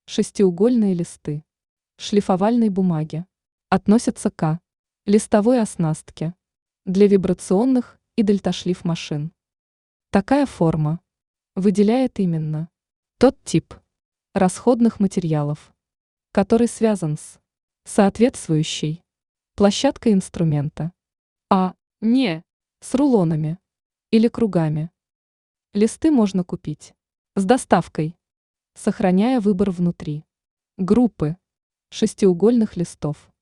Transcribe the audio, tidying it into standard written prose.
Шестиугольные листы шлифовальной бумаги относятся к листовой оснастке для вибрационных и дельташлиф машин. Такая форма выделяет именно тот тип расходных материалов, который связан с соответствующей площадкой инструмента, а не с рулонами или кругами. Листы можно купить с доставкой, сохраняя выбор внутри группы шестиугольных листов.